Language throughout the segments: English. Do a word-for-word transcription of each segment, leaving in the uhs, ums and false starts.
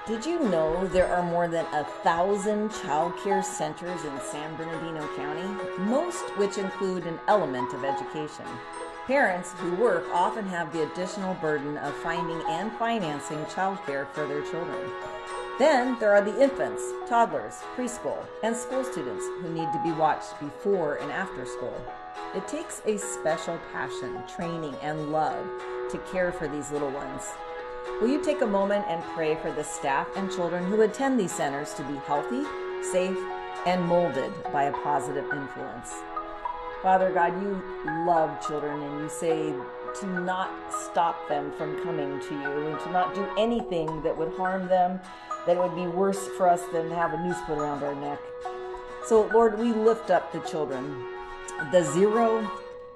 Did you know there are more than a thousand child care centers in San Bernardino County, most which include an element of education? Parents who work often have the additional burden of finding and financing child care for their children. Then there are the infants, toddlers, preschool, and school students who need to be watched before and after school. It takes a special passion, training, and love to care for these little ones. Will you take a moment and pray for the staff and children who attend these centers to be healthy, safe, and molded by a positive influence? Father God, you love children, and you say to not stop them from coming to you and to not do anything that would harm them, that would be worse for us than to have a noose put around our neck. So Lord, we lift up the children, the zero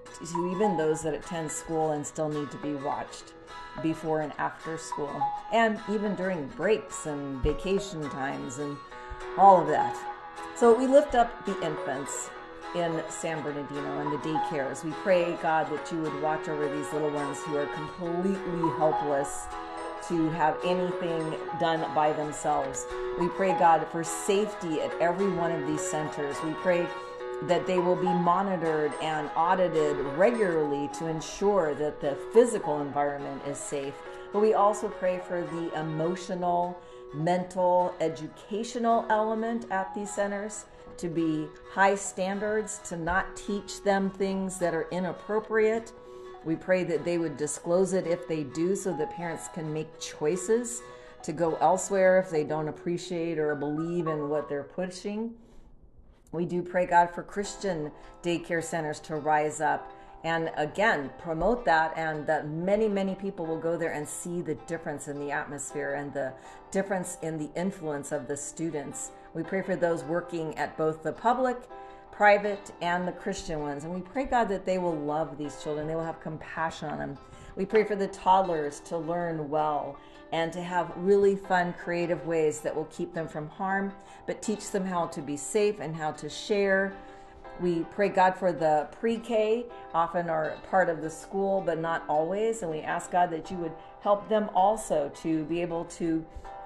to even those that attend school and still need to be watched before and after school, and even during breaks and vacation times and all of that. So we lift up the infants in San Bernardino and the daycares. We pray, God, that you would watch over these little ones who are completely helpless to have anything done by themselves. We pray, God, for safety at every one of these centers. We pray that they will be monitored and audited regularly to ensure that the physical environment is safe. But we also pray for the emotional, mental, educational element at these centers to be high standards, to not teach them things that are inappropriate. We pray that they would disclose it if they do, so that parents can make choices to go elsewhere if they don't appreciate or believe in what they're pushing. We do pray, God, for Christian daycare centers to rise up and, again, promote that, and that many, many people will go there and see the difference in the atmosphere and the difference in the influence of the students. We pray for those working at both the public, private, and the Christian ones. And we pray, God, that they will love these children. They will have compassion on them. We pray for the toddlers to learn well and to have really fun, creative ways that will keep them from harm, but teach them how to be safe and how to share. We pray, God, for the pre-K, often are part of the school, but not always. And we ask, God, that you would help them also to be able to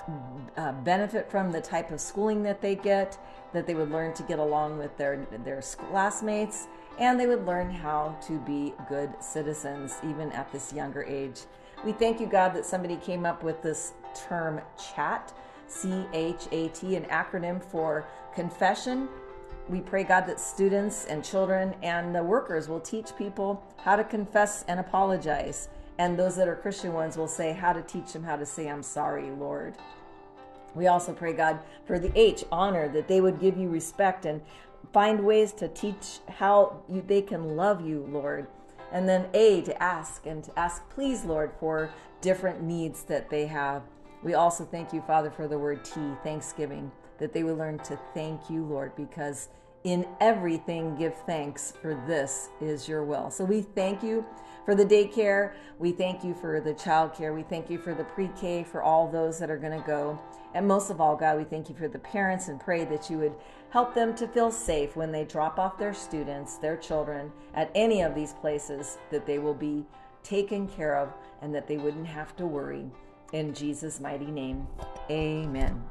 uh, benefit from the type of schooling that they get, that they would learn to get along with their, their classmates, and they would learn how to be good citizens, even at this younger age. We thank you, God, that somebody came up with this term CHAT, C H A T, an acronym for confession. We pray, God, that students and children and the workers will teach people how to confess and apologize. And those that are Christian ones will say how to teach them how to say, I'm sorry, Lord. We also pray, God, for the H, honor, that they would give you respect and find ways to teach how you, they can love you, Lord. And then A, to ask, and to ask, please, Lord, for different needs that they have. We also thank you, Father, for the word T, thanksgiving, that they will learn to thank you, Lord, because in everything give thanks, for this is your will. So we thank you for the daycare. We thank you for the child care. We thank you for the pre-K, for all those that are going to go. And most of all, God, we thank you for the parents and pray that you would help them to feel safe when they drop off their students, their children, at any of these places, that they will be taken care of and that they wouldn't have to worry. In Jesus' mighty name, amen.